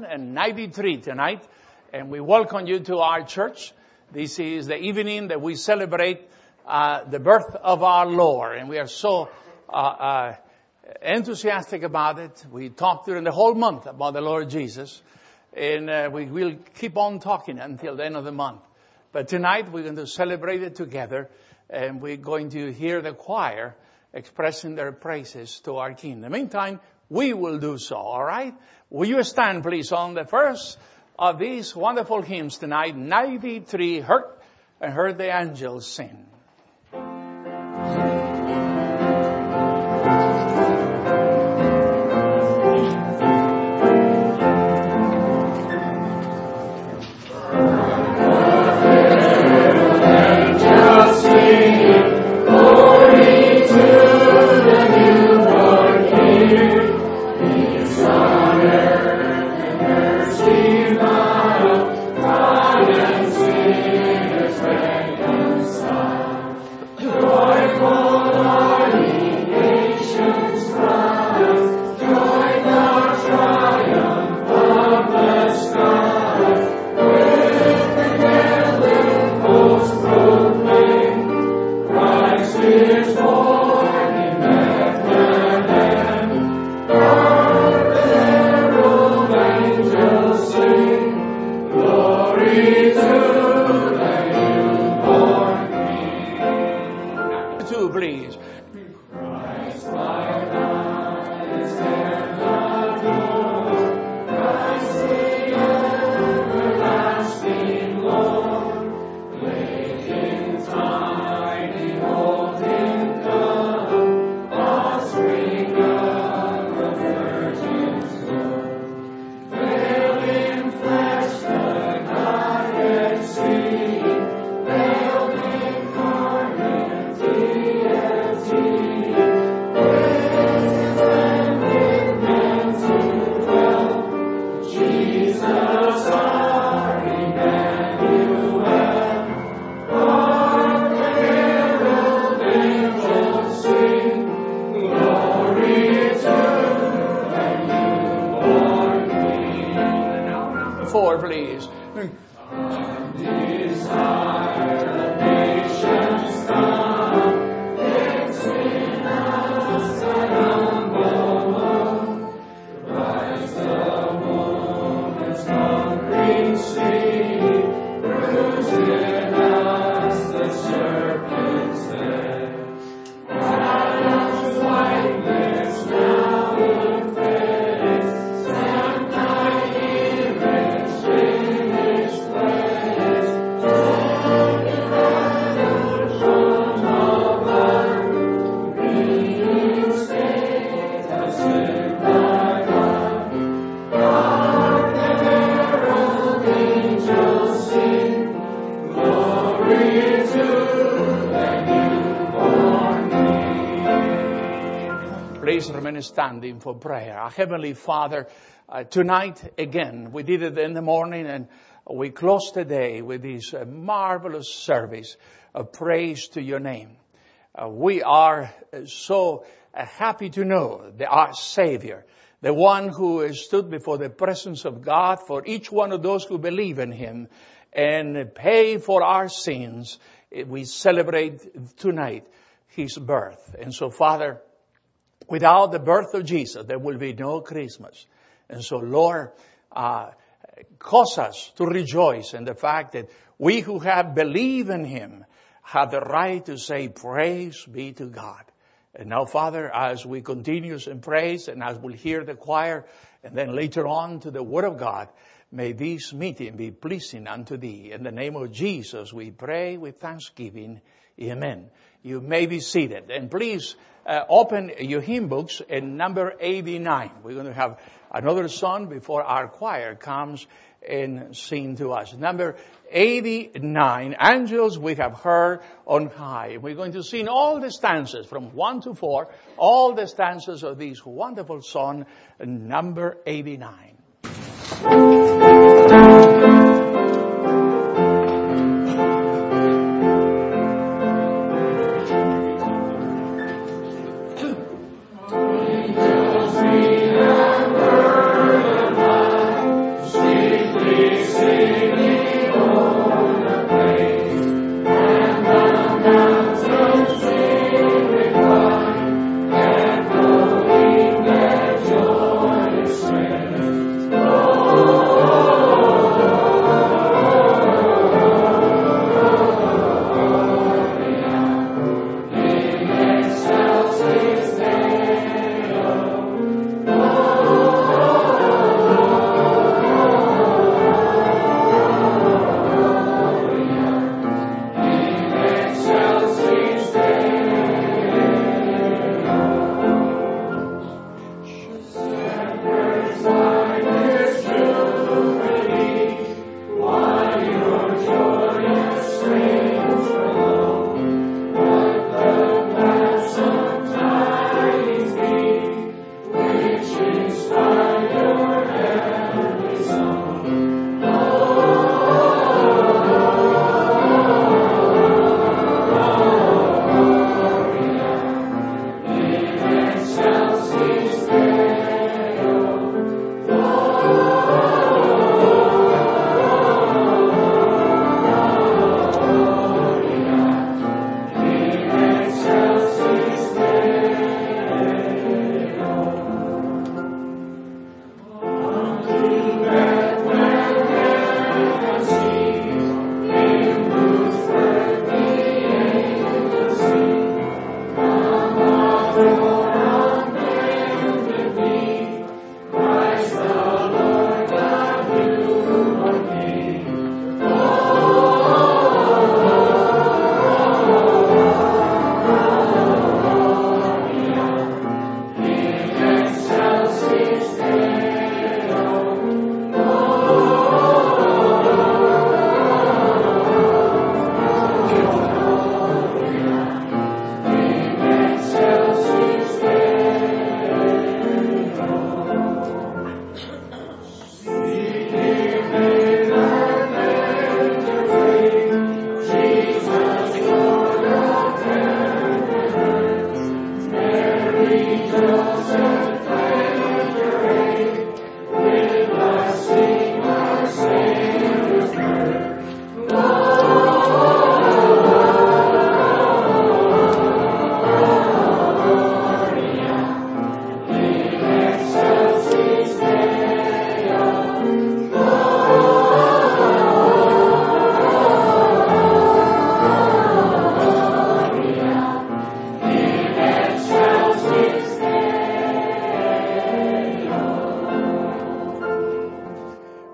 93 tonight, and we welcome you to our church. This is the evening that we celebrate the birth of our Lord, and we are so enthusiastic about it. We talked during the whole month about the Lord Jesus, and we will keep on talking until the end of the month. But tonight we're going to celebrate it together, and we're going to hear the choir expressing their praises to our King. In the meantime, we will do so, all right? Will you stand, please, on the first of these wonderful hymns tonight, 93, Heard the Angels Sing. Standing for prayer. Our Heavenly Father, tonight again, we did it in the morning and we closed the day with this marvelous service of praise to your name. We are so happy to know that our Savior, the one who stood before the presence of God for each one of those who believe in Him and pay for our sins, we celebrate tonight His birth. And so, Father, without the birth of Jesus, there will be no Christmas. And so, Lord, cause us to rejoice in the fact that we who have believed in Him have the right to say, praise be to God. And now, Father, as we continue in praise and as we'll hear the choir and then later on to the Word of God, may this meeting be pleasing unto Thee. In the name of Jesus, we pray with thanksgiving. Amen. You may be seated. And please open your hymn books in number 89. We're going to have another song before our choir comes and sing to us. Number 89, Angels We Have Heard on High. We're going to sing all the stanzas from 1 to 4, all the stanzas of this wonderful song, number 89.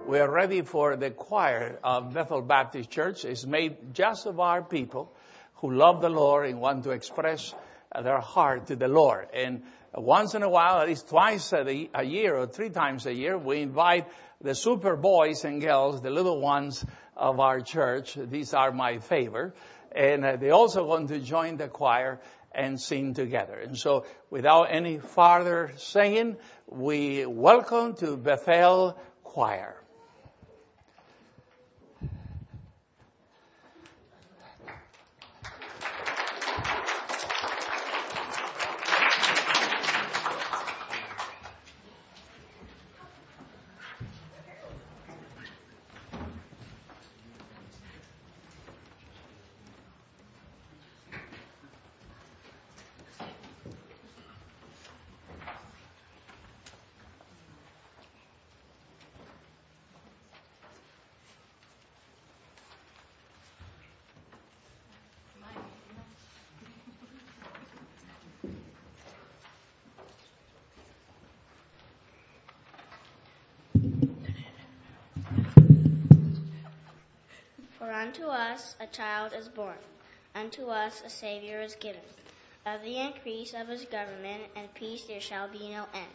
we are ready for the choir of Bethel Baptist Church. It's made just of our people who love the Lord and want to express their heart to the Lord. And once in a while, at least twice a year or 3 times a year, we invite the super boys and girls, the little ones of our church. These are my favorite. And they also want to join the choir and sing together. And so without any further saying, we welcome to Bethel Choir. For unto us a child is born, unto us a Savior is given. Of the increase of his government and peace there shall be no end.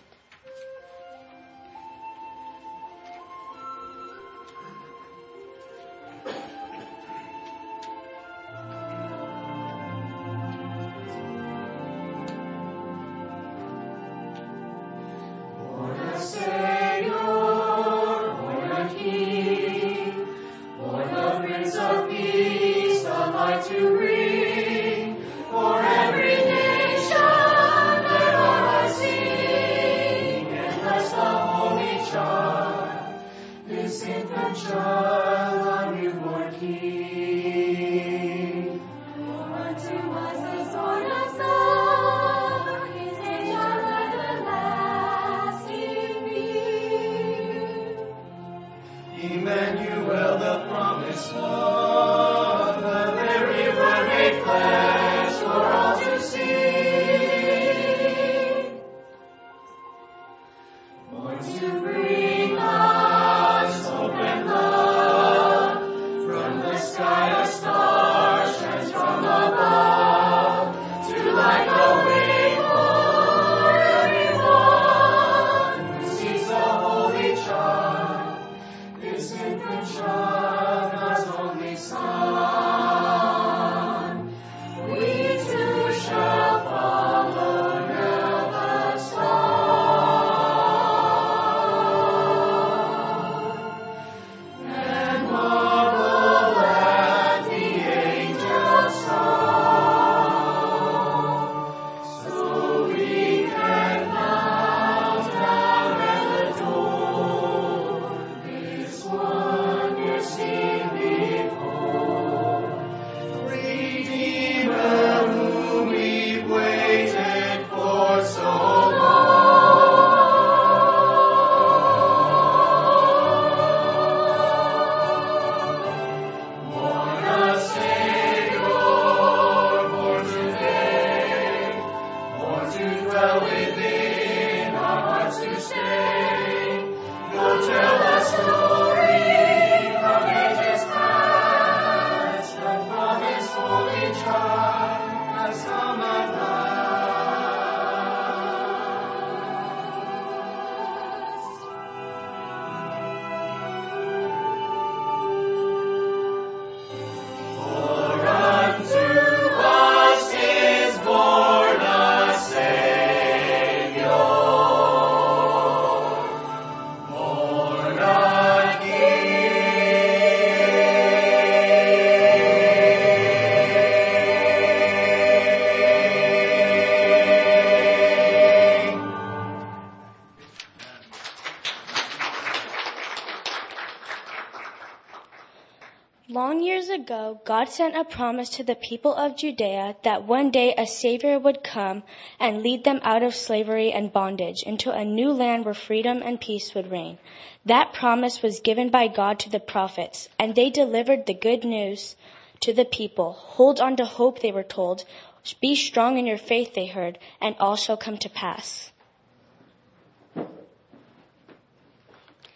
Long years ago, God sent a promise to the people of Judea that one day a Savior would come and lead them out of slavery and bondage into a new land where freedom and peace would reign. That promise was given by God to the prophets, and they delivered the good news to the people. Hold on to hope, they were told. Be strong in your faith, they heard, and all shall come to pass.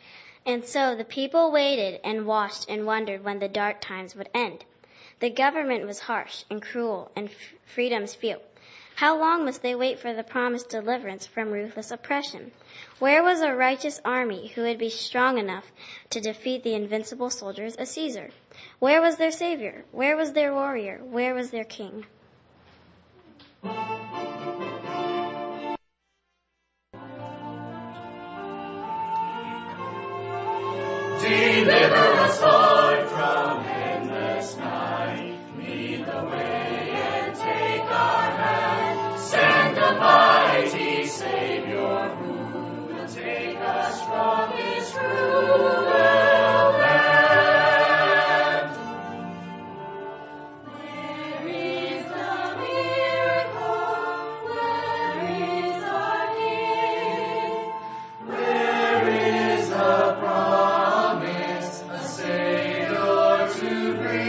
And so the people waited and watched and wondered when the dark times would end. The government was harsh and cruel, and freedoms few. How long must they wait for the promised deliverance from ruthless oppression? Where was a righteous army who would be strong enough to defeat the invincible soldiers of Caesar? Where was their savior? Where was their warrior? Where was their king? Deliver us, Lord, from endless night. Lead the way and take our hand. Send the mighty Savior who will take us from this cruel land. Where is the miracle? Where is our King? Where is the promise, a Savior to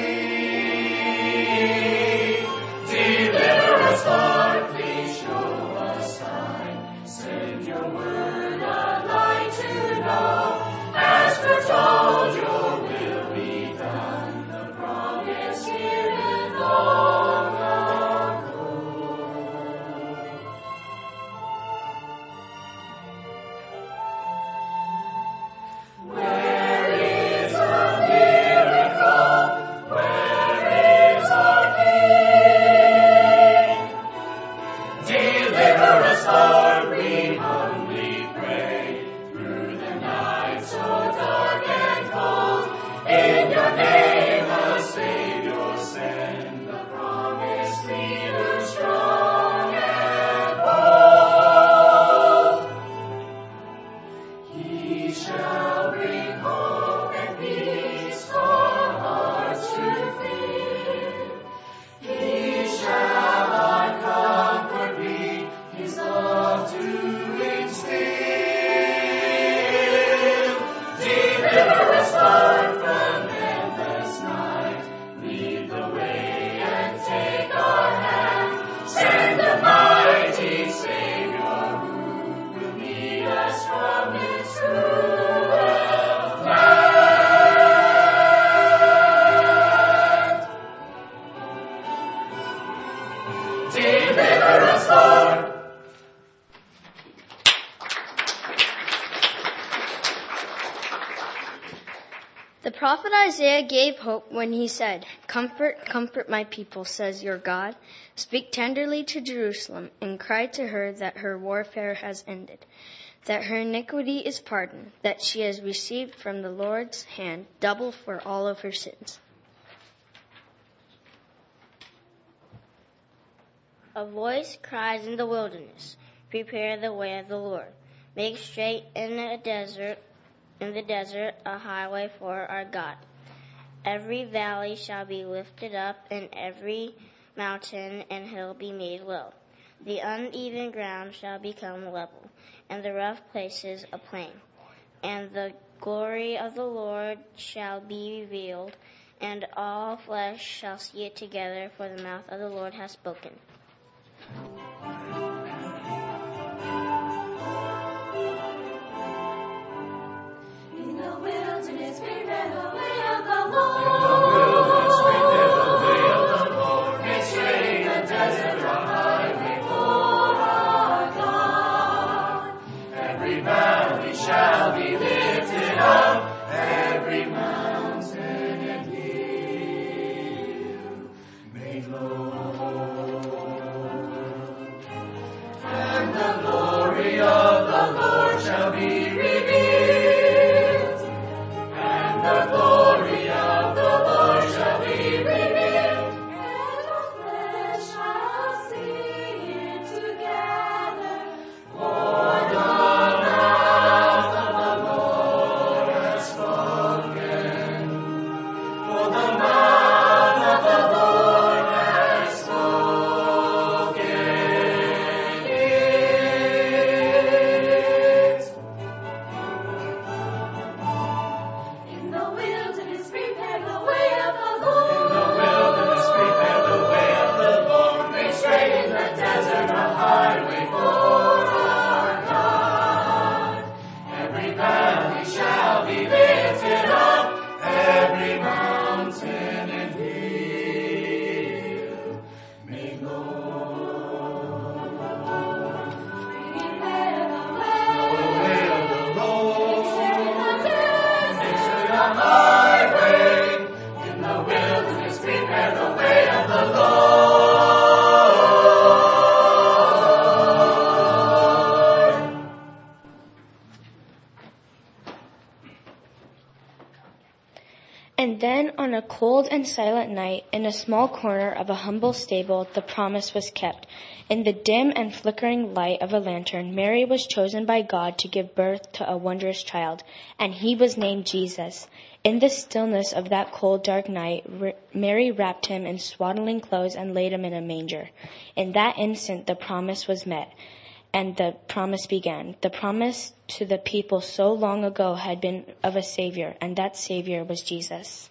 bring? Deliver us, Lord, please show us sign. Send your word, a light to know. As foretold, your will be done. The promise given long ago. Where is the miracle? Where is our King? Deliver us, Lord, we humbly pray. Through the night so dark and cold, in your name a Savior send. The promised leader strong and bold. He shall bring hope and peace for hearts to feel. He shall our comfort be, his love to instill. Deliver us, Lord, from endless night. Lead the way and take our hand. Send the mighty Savior who will lead us from this cruel land. Deliver us, Lord. The prophet Isaiah gave hope when he said, "Comfort, comfort my people, says your God. Speak tenderly to Jerusalem and cry to her that her warfare has ended, that her iniquity is pardoned, that she has received from the Lord's hand double for all of her sins." A voice cries in the wilderness, prepare the way of the Lord. Make straight in the desert a highway for our God. Every valley shall be lifted up, and every mountain and hill be made low. The uneven ground shall become level, and the rough places a plain. And the glory of the Lord shall be revealed, and all flesh shall see it together, for the mouth of the Lord has spoken. In the wilderness prepare the way of the Lord. In the wilderness prepare the way of the Lord. Make straight the desert a highway for our God. Every valley shall be lifted up, every mountain and hill made low. highway. In the wilderness prepare the way of the Lord. And then on a cold and silent night, in a small corner of a humble stable, the promise was kept. In the dim and flickering light of a lantern, Mary was chosen by God to give birth to a wondrous child, and he was named Jesus. In the stillness of that cold, dark night, Mary wrapped him in swaddling clothes and laid him in a manger. In that instant, the promise was met. And the promise began. The promise to the people so long ago had been of a Savior, and that Savior was Jesus.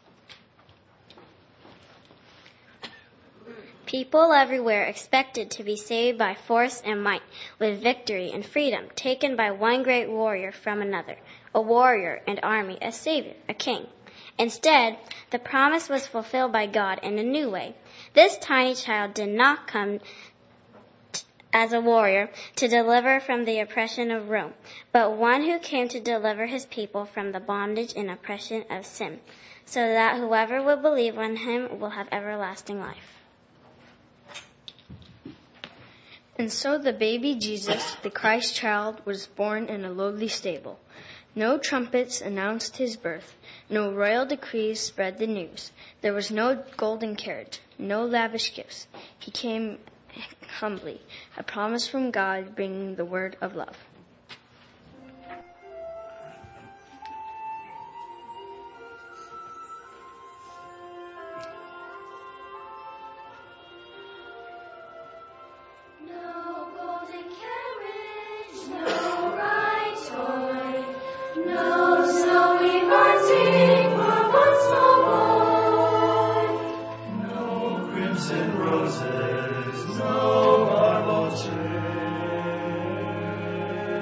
People everywhere expected to be saved by force and might, with victory and freedom taken by one great warrior from another, a warrior, an army, a savior, a king. Instead, the promise was fulfilled by God in a new way. This tiny child did not come as a warrior to deliver from the oppression of Rome, but one who came to deliver his people from the bondage and oppression of sin, so that whoever will believe on him will have everlasting life. And so the baby Jesus, the Christ child, was born in a lowly stable. No trumpets announced his birth. No royal decrees spread the news. There was no golden carriage, no lavish gifts. He came humbly, a promise from God bringing the word of love. No golden carriage, no bright toy, no snowy marching for one small boy. No crimson roses, no marble chain.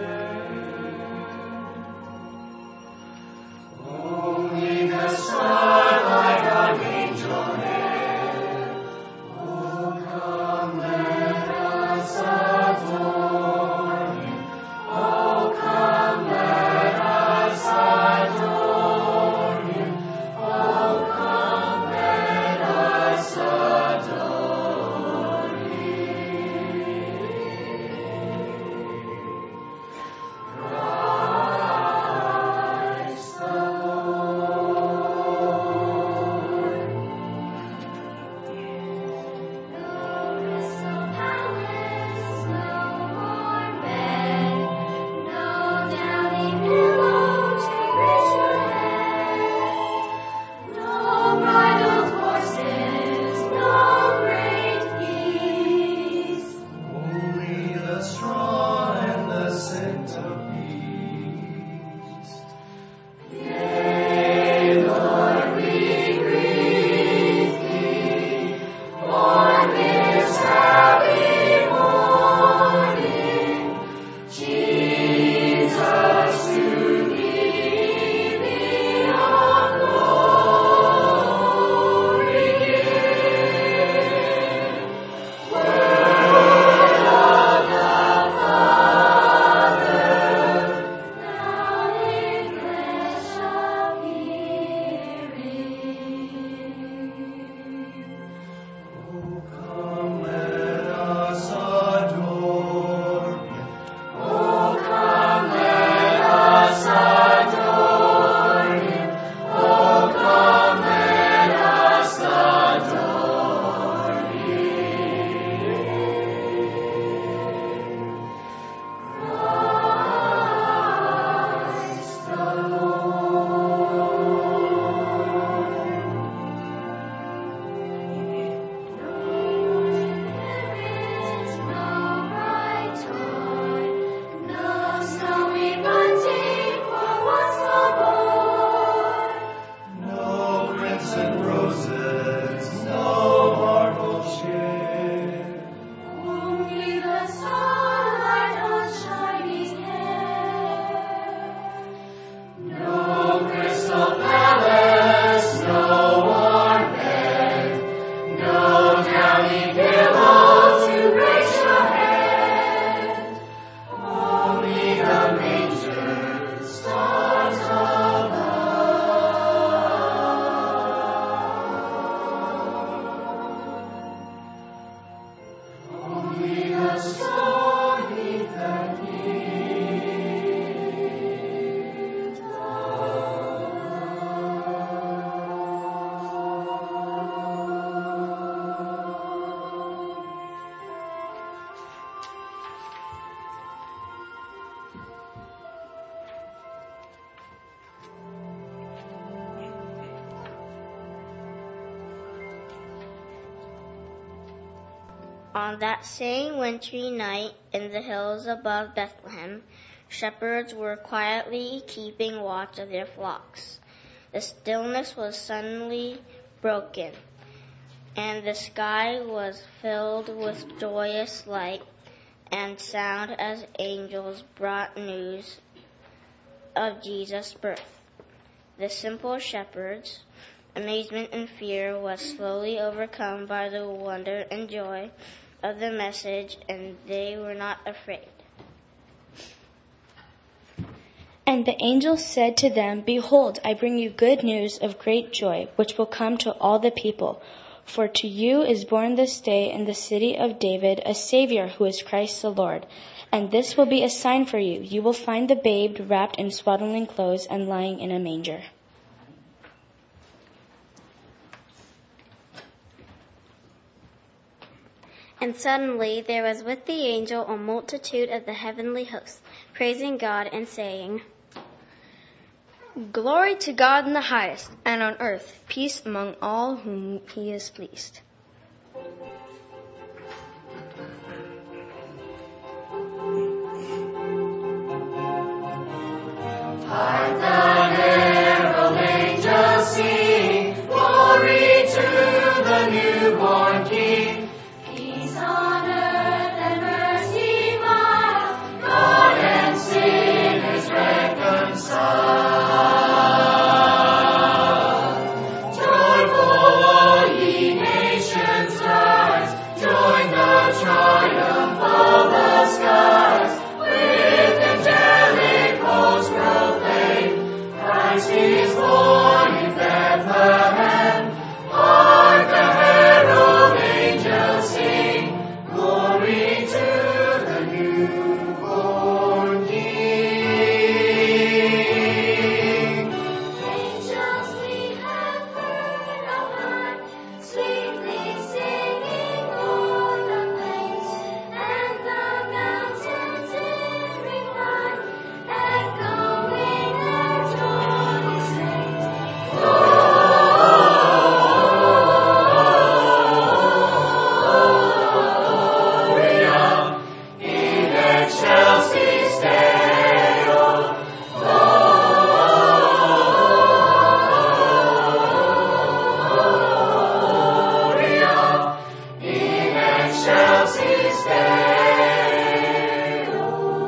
On that same wintry night in the hills above Bethlehem, shepherds were quietly keeping watch of their flocks. The stillness was suddenly broken, and the sky was filled with joyous light and sound as angels brought news of Jesus' birth. The simple shepherds' amazement and fear was slowly overcome by the wonder and joy of the message, and they were not afraid. And the angel said to them, Behold, I bring you good news of great joy, which will come to all the people. For to you is born this day in the city of David a Savior, who is Christ the Lord. And this will be a sign for you. You will find the babe wrapped in swaddling clothes and lying in a manger. And suddenly there was with the angel a multitude of the heavenly hosts, praising God and saying, Glory to God in the highest, and on earth peace among all whom he is pleased. Hark the herald angels sing, glory to the newborn King. Peace on earth and mercy mild, God and sinners reconciled. Joyful all ye nations rise, join the triumph of the skies. With angelic hosts proclaim, Christ is born in Bethlehem. Hark the herald angels sing, glory to the newborn King. Angels we have heard on high, sweetly singing o'er the plains, and the mountains in reply, echoing their joyous strains. Gloria in excelsis Deo. Gloria in excelsis Deo.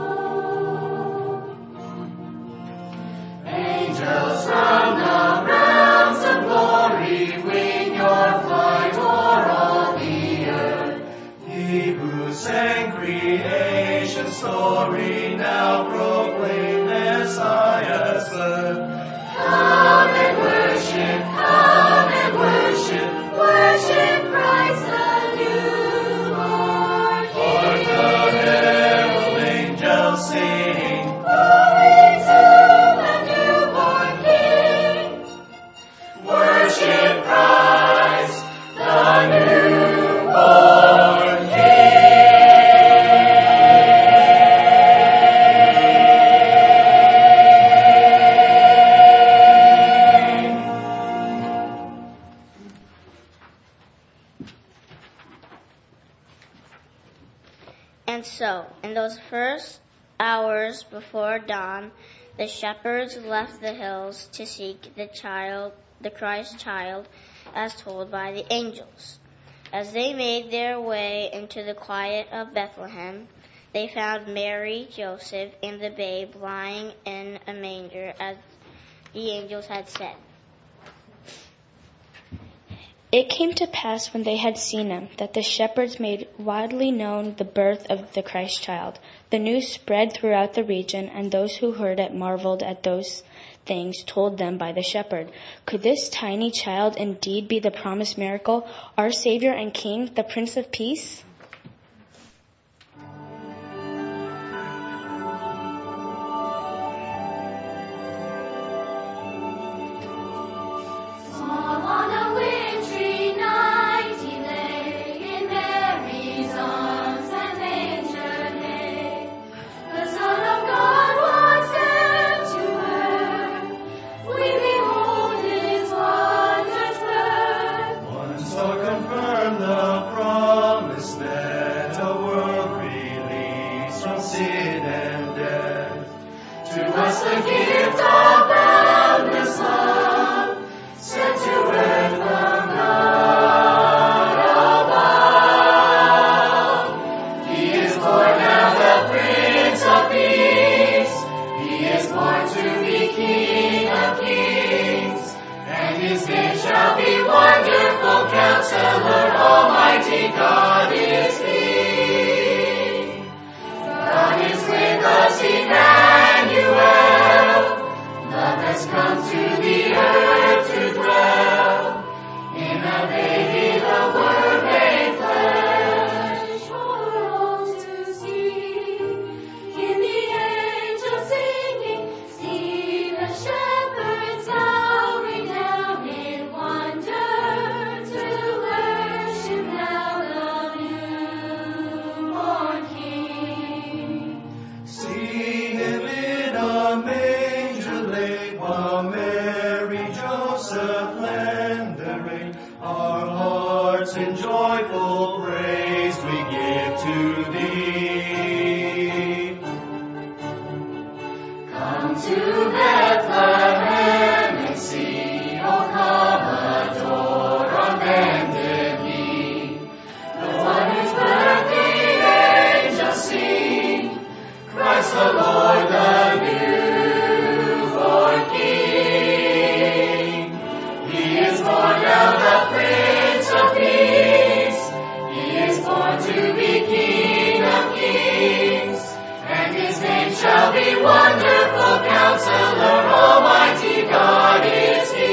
Angels from the realms of glory, wing your flight o'er all the earth. He who sang creation's story now proclaim Messiah's birth. Come and worship, worship Christ the newborn King. Hark the herald angels sing, glory to the newborn King. Worship Christ, the newborn And so, in those first hours before dawn, the shepherds left the hills to seek the Christ child, as told by the angels. As they made their way into the quiet of Bethlehem, they found Mary, Joseph, and the babe lying in a manger, as the angels had said. It came to pass when they had seen him that the shepherds made widely known the birth of the Christ child. The news spread throughout the region, and those who heard it marveled at those things told them by the shepherd. Could this tiny child indeed be the promised miracle, our Savior and King, the Prince of Peace? Small on a wintry night he lay in Mary's arms and manger lay. The Son of God was sent to her. We behold his wondrous birth. Once more confirm the promise there. his name shall be Wonderful Counselor, Almighty God is He. God is with us, Emmanuel. Love has come to the earth to dwell. In a baby the Word made flesh for all to see. In the angels singing, see the shepherds bowing down in wonder to worship now the newborn King. See him in a manger laid, while Mary, Joseph lend the rein. Our hearts in joyful praise we give to thee. Come to Bethlehem and see, oh come adore on bended knee. The one whose birth the angels sing, Christ the Lord, the newborn King. He is born now, the Prince of Peace. He is born to be King of Kings, and his name shall be Wonderful Counselor, Almighty God is He.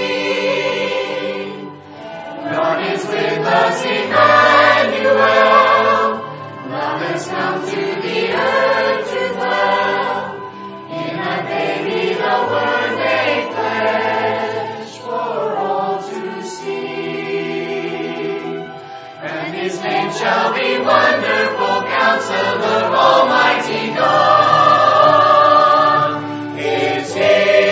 God is with us, Emmanuel. Love has come to the earth to dwell. In a baby the Word made flesh for all to see. And his name shall be Wonderful Counselor, Almighty God is He.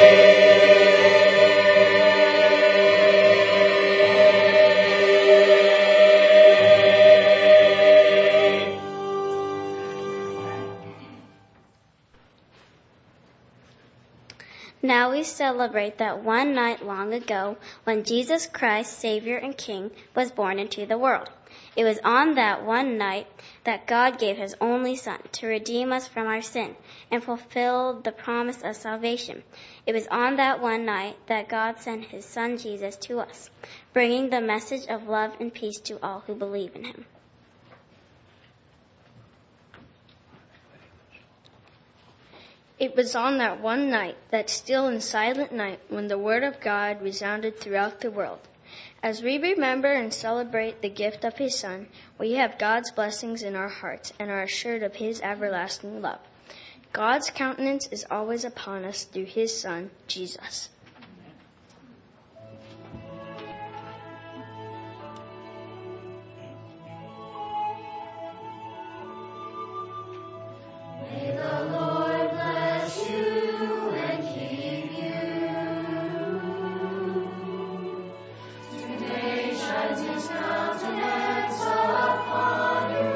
Now we celebrate that one night long ago when Jesus Christ, Savior and King, was born into the world. It was on that one night that God gave his only Son to redeem us from our sin and fulfill the promise of salvation. It was on that one night that God sent his Son Jesus to us, bringing the message of love and peace to all who believe in him. It was on that one night, that still and silent night, when the word of God resounded throughout the world. As we remember and celebrate the gift of his Son, we have God's blessings in our hearts and are assured of his everlasting love. God's countenance is always upon us through his Son, Jesus. May the Lord bless you and keep you. Today shines his countenance upon you.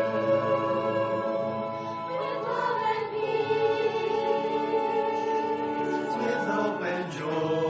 With love and peace. With hope and joy.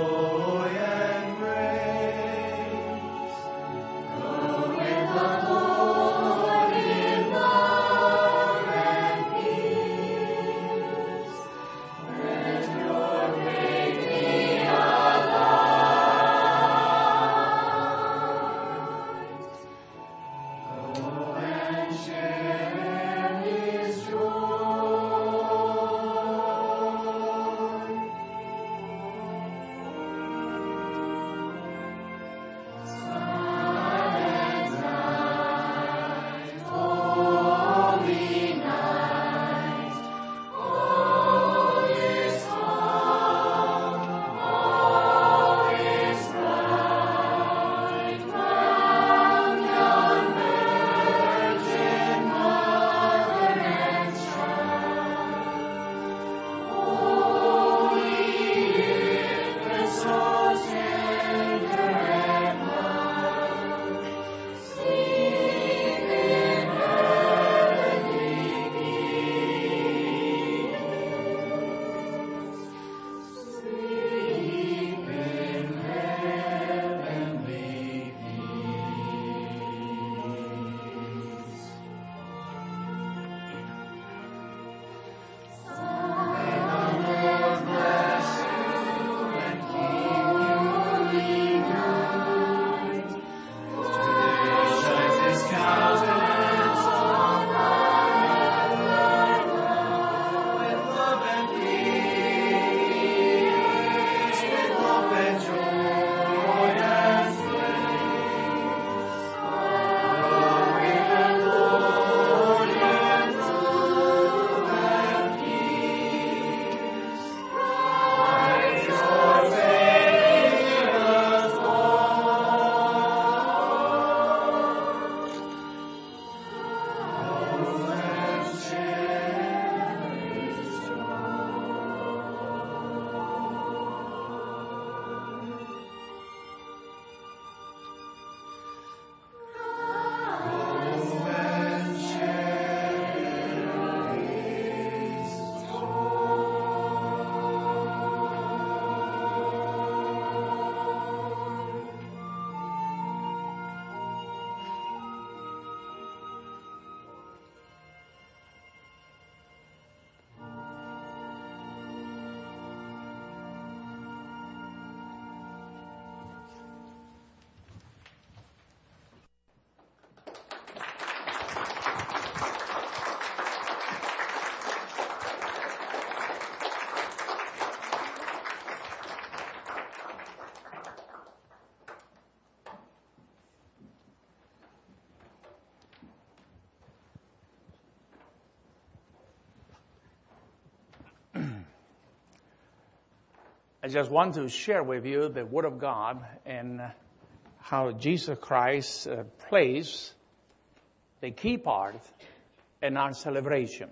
I just want to share with you the Word of God and how Jesus Christ plays the key part in our celebration.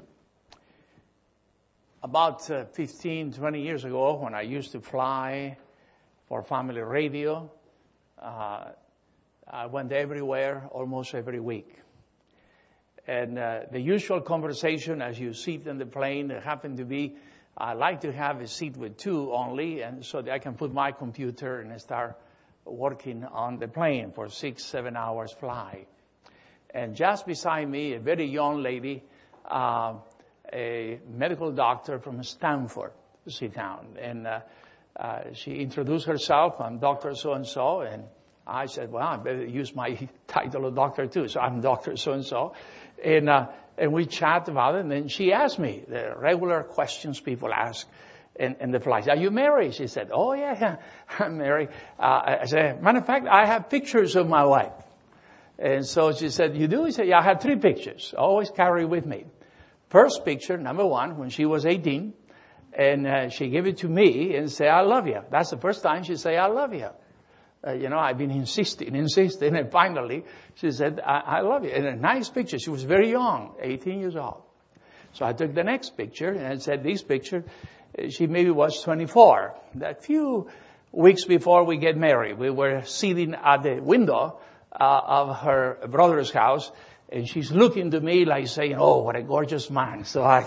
About 15, 20 years ago, when I used to fly for family radio, I went everywhere almost every week. And the usual conversation as you sit in the plane, it happened to be, I like to have a seat with two only, and so that I can put my computer and start working on the plane for 6-7 hours fly. And just beside me, a very young lady, a medical doctor from Stanford, sit down. And she introduced herself. I'm Dr. So-and-so. And I said, well, I better use my title of doctor too. So I'm Dr. So-and-so. And we chat about it. And then she asked me the regular questions people ask in the flights. Are you married? She said, oh, yeah, I'm married. I said, matter of fact, I have pictures of my wife. And so she said, you do? He said, yeah, I have 3 pictures. Always carry with me. First picture, number 1, when she was 18. And she gave it to me and said, I love you. That's the first time she said, I love you. I've been insisting. And finally, she said, I love you. And a nice picture. She was very young, 18 years old. So I took the next picture and I said, this picture, she maybe was 24. A few weeks before we get married, we were sitting at the window of her brother's house, and she's looking to me like saying, oh, what a gorgeous man. So I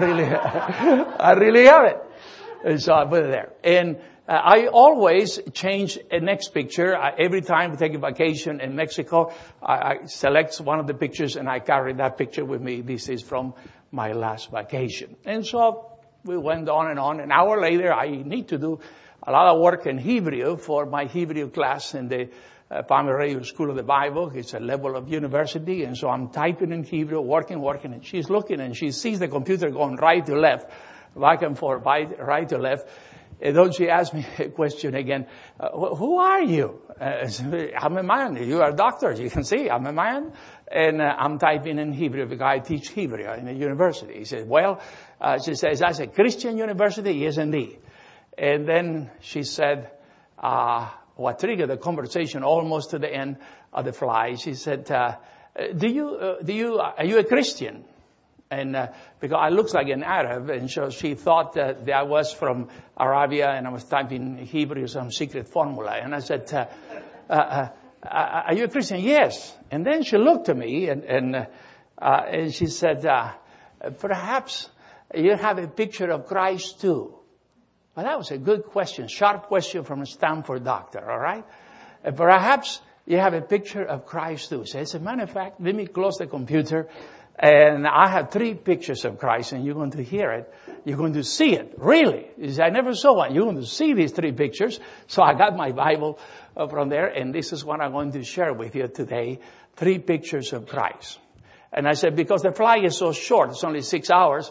really have it. And so I put it there. And I always change a next picture. Every time we take a vacation in Mexico, I select one of the pictures and I carry that picture with me. This is from my last vacation. And so we went on and on. An hour later, I need to do a lot of work in Hebrew for my Hebrew class in the Family Radio School of the Bible. It's a level of university. And so I'm typing in Hebrew, working. And she's looking and she sees the computer going right to left, back and forth, right to left. And then she asked me a question again. Who are you? I'm a man. You are doctors. You can see I'm a man. And I'm typing in Hebrew because I teach Hebrew in a university. He said, well, she says, that's a Christian university? Yes, indeed. And then she said, what triggered the conversation almost to the end of the flight. She said, are you a Christian? And because I look like an Arab, and so she thought that I was from Arabia, and I was typing Hebrew, some secret formula. And I said, are you a Christian? Yes. And then she looked at me, and she said, perhaps you have a picture of Christ too. Well, that was a good question, sharp question from a Stanford doctor, all right? Perhaps you have a picture of Christ too. So as a matter of fact, let me close the computer. And I have 3 pictures of Christ, and you're going to hear it. You're going to see it. Really. I never saw one. You're going to see these 3 pictures. So I got my Bible from there, and this is what I'm going to share with you today. 3 pictures of Christ. And I said, because the flight is so short, it's only 6 hours,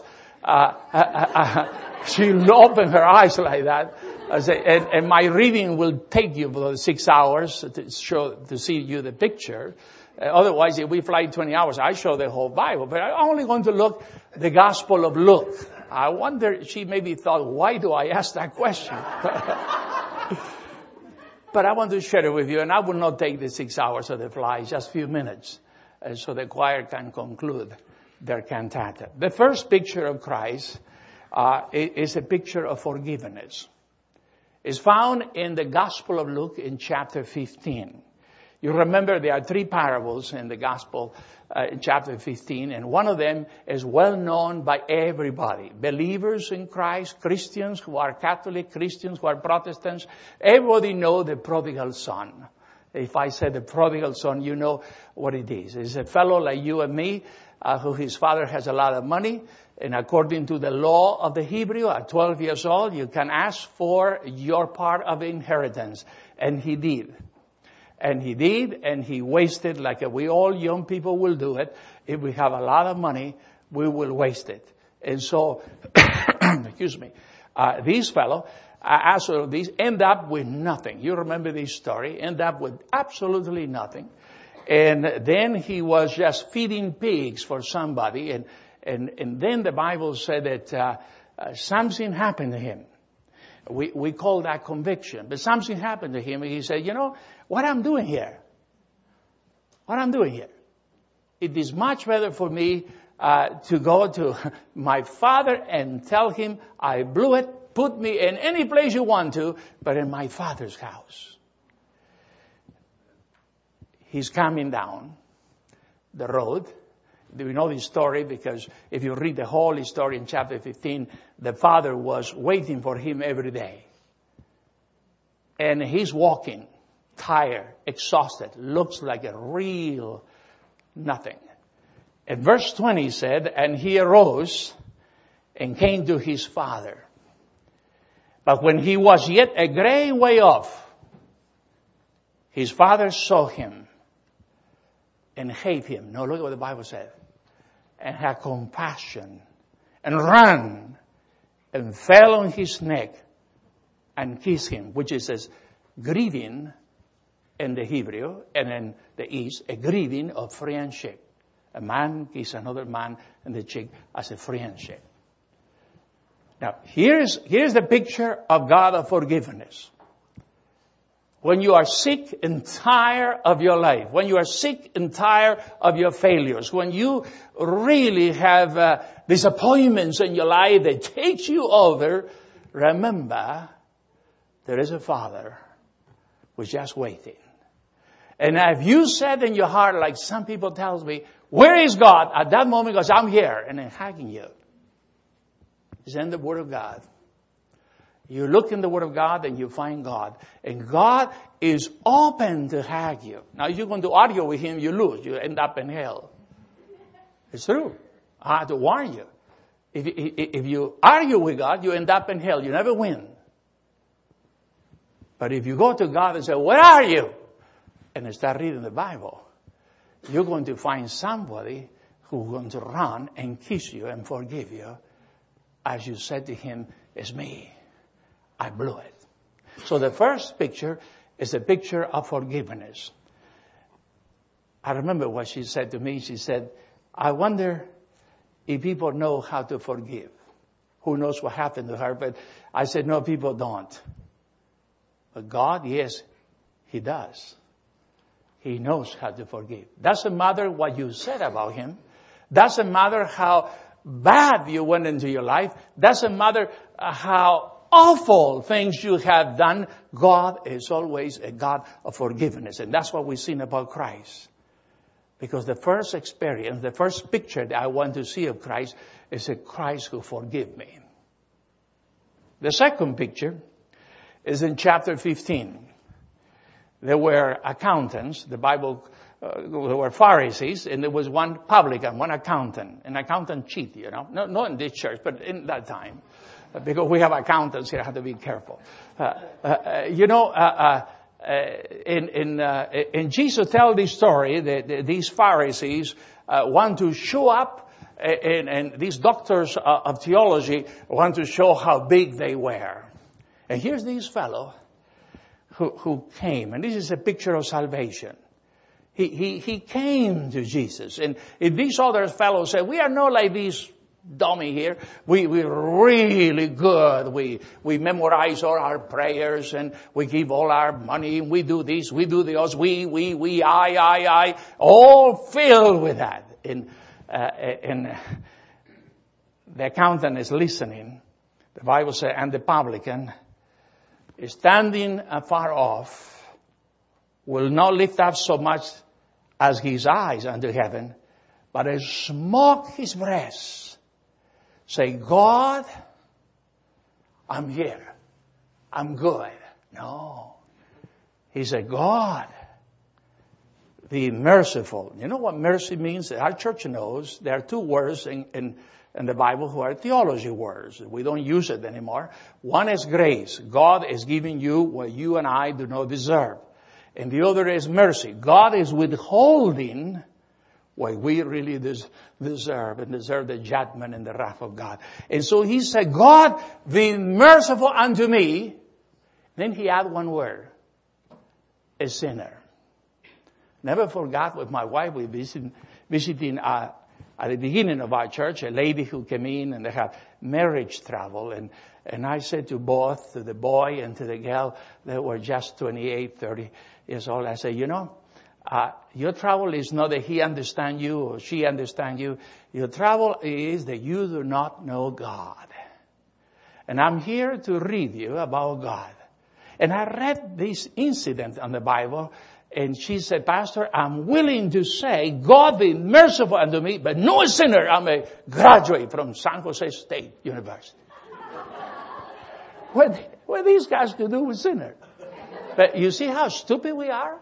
she'll open her eyes like that. I say, and my reading will take you for 6 hours to see you the picture. Otherwise, if we fly 20 hours, I show the whole Bible. But I'm only going to look the Gospel of Luke. I wonder, she maybe thought, why do I ask that question? But I want to share it with you, and I will not take the 6 hours of the flight, just a few minutes, so the choir can conclude their cantata. The first picture of Christ is a picture of forgiveness. It's found in the Gospel of Luke in chapter 15. You remember there are 3 parables in the Gospel in chapter 15, and one of them is well known by everybody. Believers in Christ, Christians who are Catholic, Christians who are Protestants, everybody know the prodigal son. If I say the prodigal son, you know what it is. It's a fellow like you and me, who his father has a lot of money, and according to the law of the Hebrew, at 12 years old, you can ask for your part of inheritance. And he did. And he wasted, like we all young people will do it. If we have a lot of money, we will waste it. And so, these fellow, these end up with nothing. You remember this story, end up with absolutely nothing. And then he was just feeding pigs for somebody. And then the Bible said that something happened to him. We call that conviction. But something happened to him and he said, what I'm doing here? What I'm doing here? It is much better for me to go to my father and tell him I blew it. Put me in any place you want to, but in my father's house. He's coming down the road. We know this story because if you read the whole story in chapter 15, the father was waiting for him every day. And he's walking, tired, exhausted, looks like a real nothing. And verse 20 said, and he arose and came to his father. But when he was yet a great way off, his father saw him and hate him. No, look at what the Bible said. And had compassion and ran and fell on his neck and kissed him, which is a greeting in the Hebrew and in the East, a greeting of friendship. A man kisses another man in the cheek as a friendship. Now, here's the picture of God of forgiveness. When you are sick and tired of your life, when you are sick and tired of your failures, when you really have disappointments in your life that takes you over, remember, there is a Father who's just waiting. And if you said in your heart, like some people tell me, where is God? At that moment, because I'm here, and I'm hugging you. It's in the Word of God. You look in the Word of God and you find God. And God is open to hug you. Now, if you're going to argue with Him, you lose. You end up in hell. It's true. I have to warn you. If you argue with God, you end up in hell. You never win. But if you go to God and say, where are you? And start reading the Bible, you're going to find somebody who's going to run and kiss you and forgive you. As you said to him, it's me. I blew it. So the first picture is a picture of forgiveness. I remember what she said to me. She said, I wonder if people know how to forgive. Who knows what happened to her? But I said, no, people don't. But God, yes, He does. He knows how to forgive. Doesn't matter what you said about Him. Doesn't matter how bad you went into your life. Doesn't matter how awful things you have done. God is always a God of forgiveness. And that's what we've seen about Christ. Because the first experience, the first picture that I want to see of Christ is a Christ who forgives me. The second picture is in chapter 15. There were accountants, the Bible, there were Pharisees, and there was one publican, one accountant. An accountant cheat, Not in this church, but in that time. Because we have accountants here, I have to be careful. And Jesus tells this story that these Pharisees want to show up, and these doctors of theology want to show how big they were. And here's this fellow who came, and this is a picture of salvation. He came to Jesus, and if these other fellows said, we are not like these dummy here. We're really good. We memorize all our prayers, and we give all our money, and we do this, we do the us, we, I, all filled with that. And the accountant is listening. The Bible says, and the publican, standing afar off, will not lift up so much as his eyes unto heaven, but smote his breast, say, God, I'm here. I'm good. No. He said, God, be merciful. You know what mercy means? Our church knows there are two words in the Bible who are theology words. We don't use it anymore. One is grace. God is giving you what you and I do not deserve. And the other is mercy. God is withholding what we really deserve, and deserve the judgment and the wrath of God. And so he said, God, be merciful unto me. Then he added one word, a sinner. Never forgot with my wife, we visiting at the beginning of our church, a lady who came in and they had marriage trouble. And I said to both, to the boy and to the girl, they were just 28, 30 years old. I said, your trouble is not that he understands you or she understands you. Your trouble is that you do not know God. And I'm here to read you about God. And I read this incident on the Bible, and she said, Pastor, I'm willing to say, God be merciful unto me, but no sinner. I'm a graduate from San Jose State University. What these guys to do with sinner? But you see how stupid we are?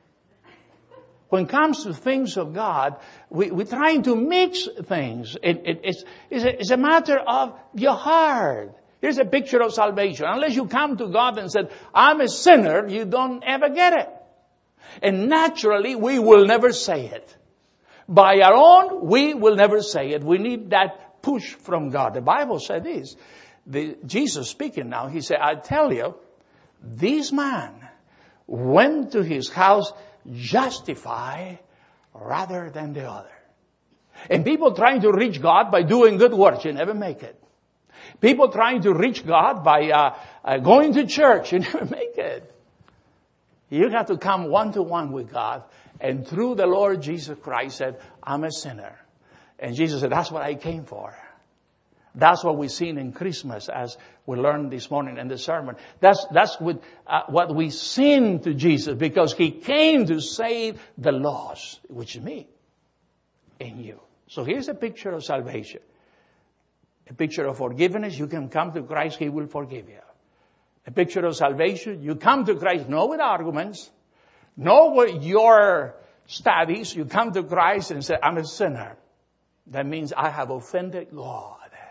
When it comes to things of God, we're trying to mix things. It's a matter of your heart. Here's a picture of salvation. Unless you come to God and said, I'm a sinner, you don't ever get it. And naturally, we will never say it. By our own, we will never say it. We need that push from God. The Bible said this. Jesus speaking now, he said, I tell you, this man went to his house justified rather than the other. And people trying to reach God by doing good works, you never make it. People trying to reach God by going to church, you never make it. You have to come one-to-one with God. And through the Lord Jesus Christ said, I'm a sinner. And Jesus said, that's what I came for. That's what we've seen in Christmas, as we learned this morning in the sermon. That's what we sing to Jesus, because he came to save the lost, which is me and you. So here's a picture of salvation. A picture of forgiveness. You can come to Christ, he will forgive you. A picture of salvation. You come to Christ, not with arguments, not with your studies. You come to Christ and say, I'm a sinner. That means I have offended God.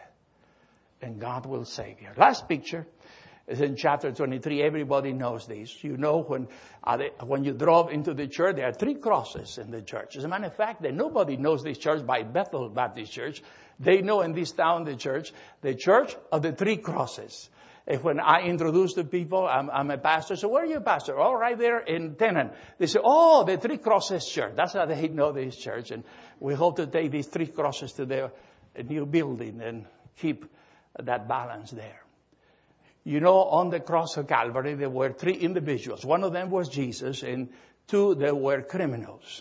And God will save you. Last picture is in chapter 23. Everybody knows this. You know, when you drove into the church, there are 3 crosses in the church. As a matter of fact, nobody knows this church by Bethel Baptist Church. They know in this town the church of the 3 crosses. And when I introduce the people, I'm a pastor. So where are you, pastor? Oh, right there in Tenen. They say, oh, the 3 crosses church. That's how they know this church. And we hope to take these 3 crosses to the new building and keep that balance there. You know, on the cross of Calvary, there were 3 individuals. One of them was Jesus, and 2, there were criminals.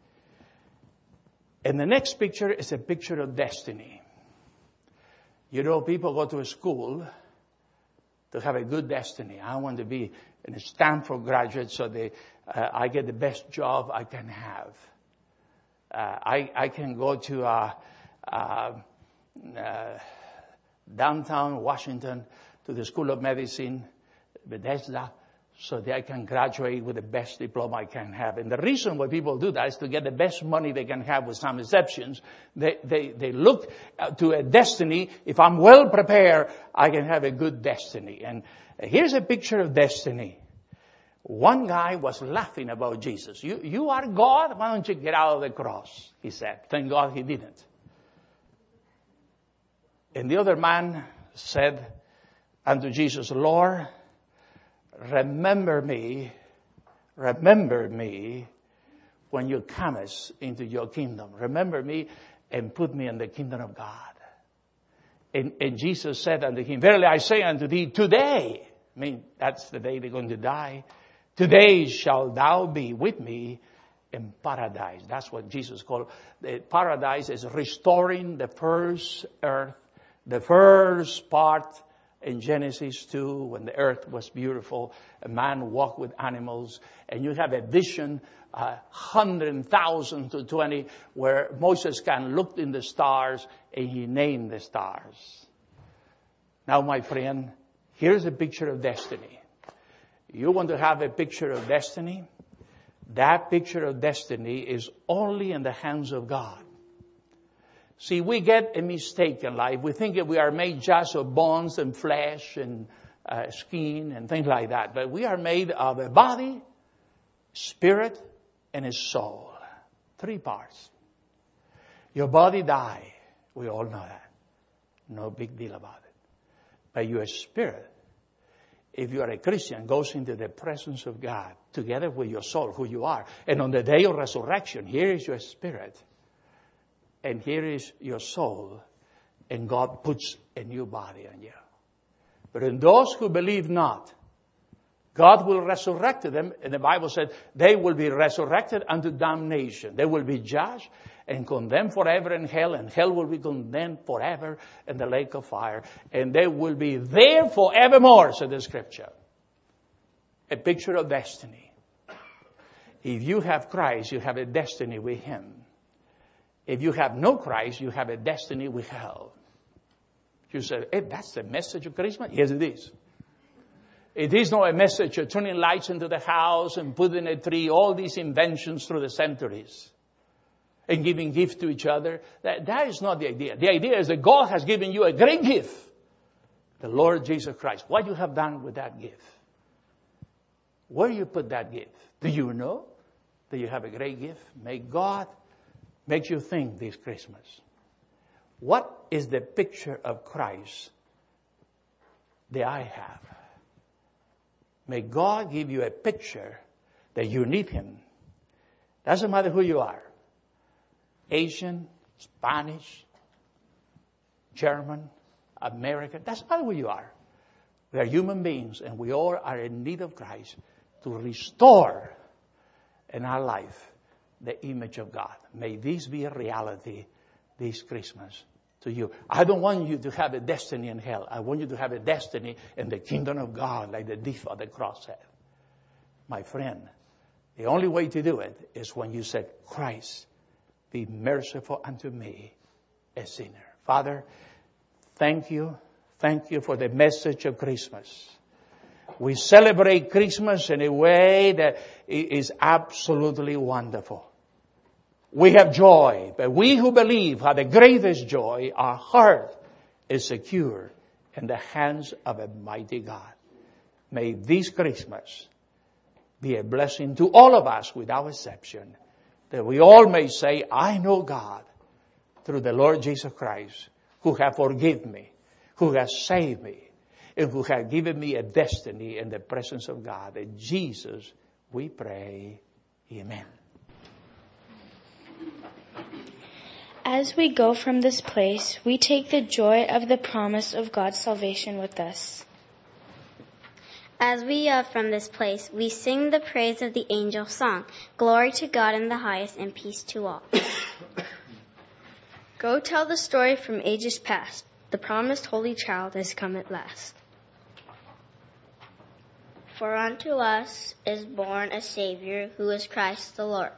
And the next picture is a picture of destiny. You know, people go to a school to have a good destiny. I want to be a Stanford graduate so I get the best job I can have. I can go to downtown Washington to the School of Medicine, Bethesda, so that I can graduate with the best diploma I can have. And the reason why people do that is to get the best money they can have, with some exceptions. They look to a destiny. If I'm well prepared, I can have a good destiny. And here's a picture of destiny. One guy was laughing about Jesus. You are God? Why don't you get out of the cross? He said. Thank God he didn't. And the other man said unto Jesus, Lord, remember me when you comest into your kingdom. Remember me and put me in the kingdom of God. And Jesus said unto him, verily I say unto thee, today, that's the day they're going to die, today shalt thou be with me in paradise. That's what Jesus called it. Paradise is restoring the first earth. The first part in Genesis 2, when the earth was beautiful, a man walked with animals, and you have a vision, 100,000 to 20, where Moses can look in the stars, and he named the stars. Now, my friend, here's a picture of destiny. You want to have a picture of destiny? That picture of destiny is only in the hands of God. See, we get a mistake in life. We think that we are made just of bones and flesh and skin and things like that. But we are made of a body, spirit, and a soul. 3 parts. Your body dies. We all know that. No big deal about it. But your spirit, if you are a Christian, goes into the presence of God together with your soul, who you are. And on the day of resurrection, here is your spirit. and here is your soul, and God puts a new body on you. But in those who believe not, God will resurrect them, and the Bible said they will be resurrected unto damnation. They will be judged and condemned forever in hell, and hell will be condemned forever in the lake of fire. And they will be there forevermore, said the Scripture. A picture of destiny. If you have Christ, you have a destiny with Him. If you have no Christ, you have a destiny with hell. You said, hey, that's the message of Christmas? Yes, it is. It is not a message of turning lights into the house and putting a tree, all these inventions through the centuries, and giving gifts to each other. That is not the idea. The idea is that God has given you a great gift, the Lord Jesus Christ. What you have done with that gift? Where you put that gift? Do you know that you have a great gift? May God make you think this Christmas. What is the picture of Christ that I have? May God give you a picture that you need Him. Doesn't matter who you are. Asian, Spanish, German, American. Doesn't matter who you are. We are human beings, and we all are in need of Christ to restore in our life the image of God. May this be a reality this Christmas to you. I don't want you to have a destiny in hell. I want you to have a destiny in the kingdom of God, like the thief on the cross said. My friend, the only way to do it is when you said, Christ, be merciful unto me, a sinner. Father, thank you. Thank you for the message of Christmas. We celebrate Christmas in a way that is absolutely wonderful. We have joy, but we who believe have the greatest joy. Our heart is secure in the hands of a mighty God. May this Christmas be a blessing to all of us without exception, that we all may say, I know God through the Lord Jesus Christ, who has forgiven me, who has saved me, and who has given me a destiny in the presence of God. In Jesus we pray. Amen. As we go from this place, we take the joy of the promise of God's salvation with us. As we from this place, we sing the praise of the angel song. Glory to God in the highest and peace to all. Go tell the story from ages past. The promised holy child has come at last. For unto us is born a Savior, who is Christ the Lord.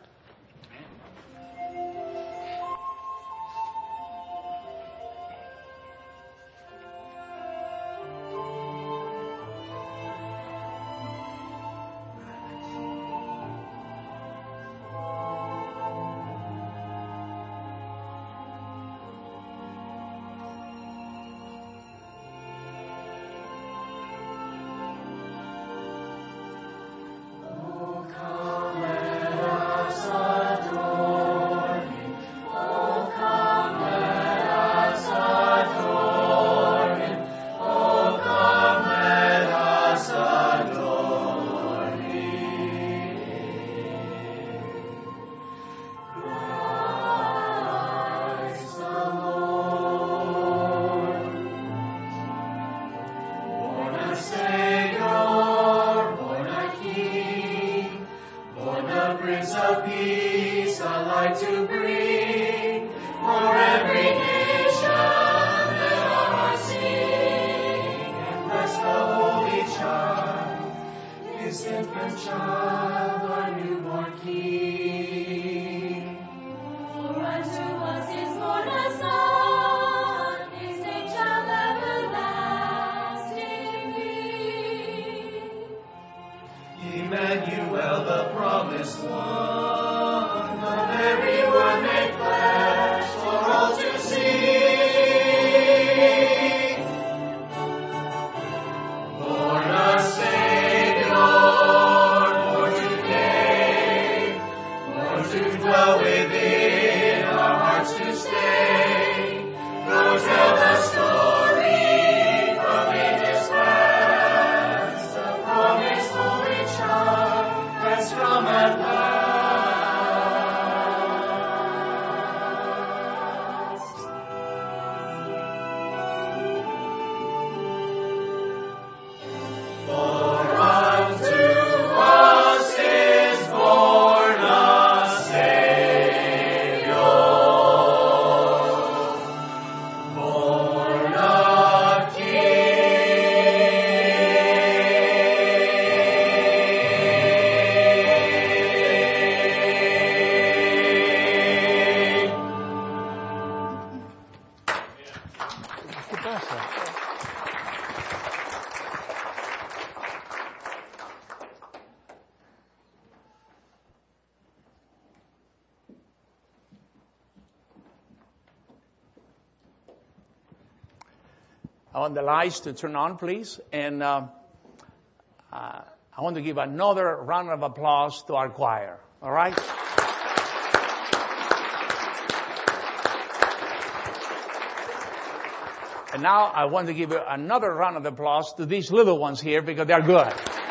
Emmanuel, the promised one, the very word made flesh for all to see. Born a Savior, born today, born to dwell within our hearts to stay. Go tell the story from ages past, the promised holy child has come at last. I want the lights to turn on, please. And I want to give another round of applause to our choir. All right? And now I want to give another round of applause to these little ones here because they're good.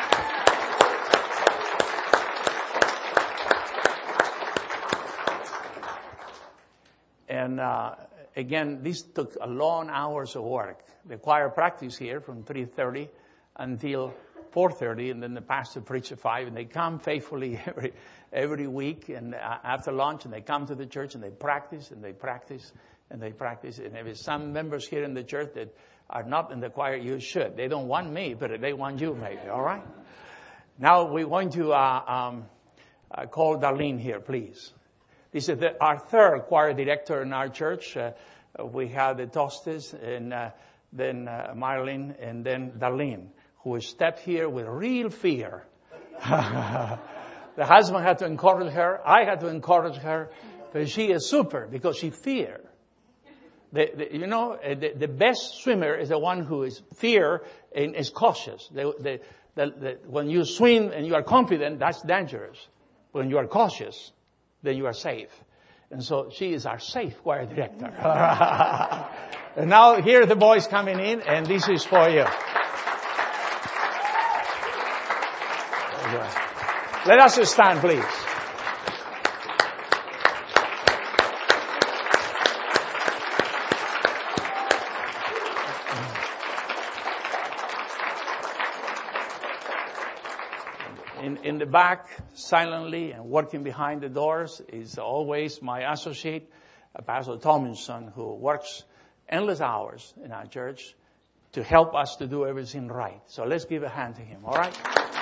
And again, this took a long hours of work. The choir practice here from 3:30 until 4:30, and then the pastor preached at 5, and they come faithfully every week, and after lunch, and they come to the church, and they practice, and they practice, and they practice. And there is some members here in the church that are not in the choir. You should. They don't want me, but they want you, maybe. All right? Now we're going to call Darlene here, please. This is our third choir director in our church. We have the Tostes, and then Marilyn, and then Darlene, who stepped here with real fear. The husband had to encourage her. I had to encourage her. But she is super because she feared. The best swimmer is the one who is fear and is cautious. When you swim and you are confident, that's dangerous. When you are cautious, then you are safe. And so she is our safe choir director. And now here are the boys coming in, and this is for you. Let us stand, please. In the back, silently and working behind the doors, is always my associate, Pastor Tomlinson, who works endless hours in our church to help us to do everything right. So let's give a hand to him, all right?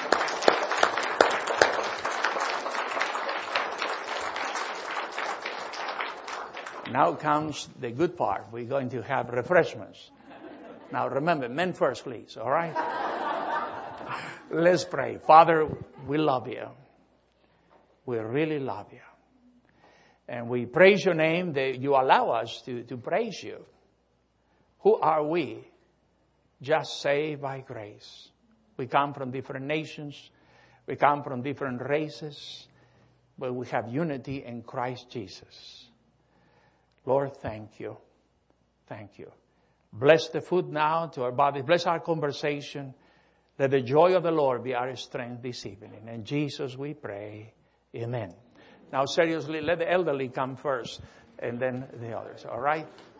Now comes the good part. We're going to have refreshments. Now remember, men first, please, all right? Let's pray. Father, we love you. We really love you. And we praise your name that you allow us to praise you. Who are we? Just saved by grace. We come from different nations. We come from different races. But we have unity in Christ Jesus. Lord, thank you. Thank you. Bless the food now to our body. Bless our conversation. Let the joy of the Lord be our strength this evening. In Jesus we pray. Amen. Now seriously, let the elderly come first and then the others. All right?